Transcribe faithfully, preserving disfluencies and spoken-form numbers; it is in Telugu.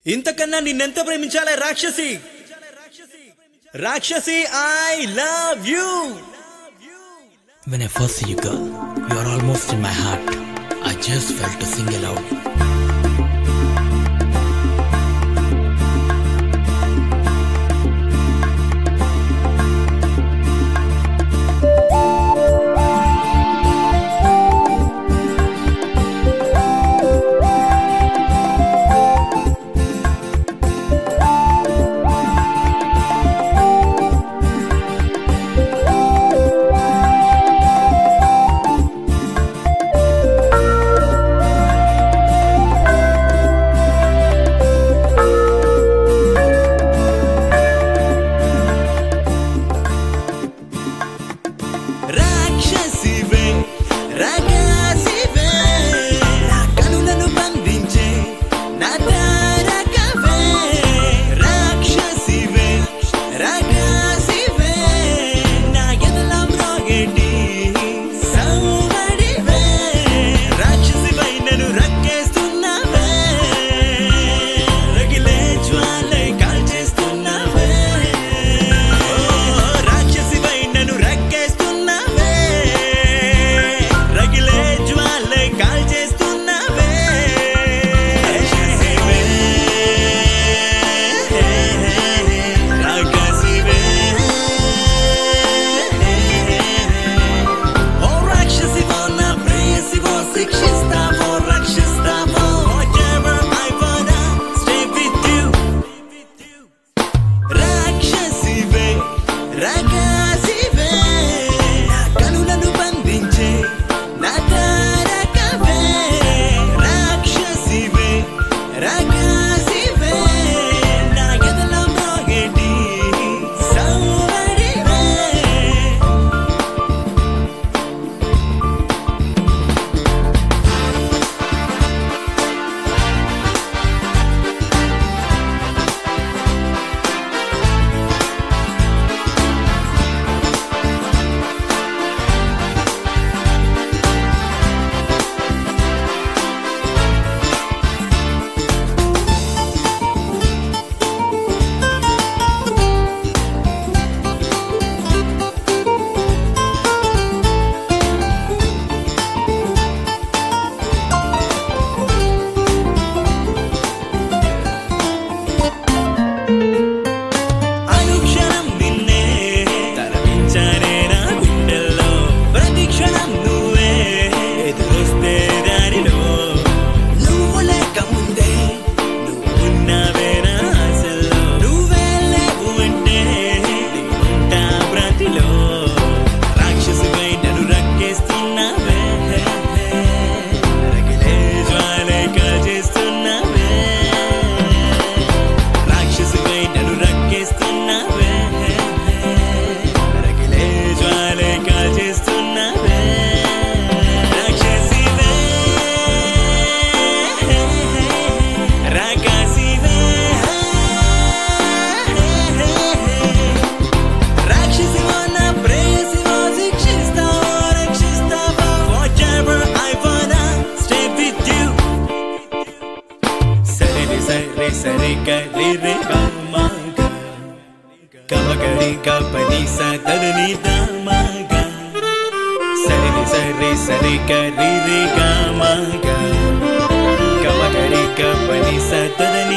ఇంతకన్నా నిన్నెంత ప్రేమించాలే రాక్షసి రాక్షసి I love you. When I first see you, girl, you are almost in my heart. I just felt to sing aloud. Sare ga re re ga ma ga ga ma ga re ga pa ni sa da ni da ma ga sare re sare sare ga re re ga ma ga ga ma ga re ga pa ni sa da ni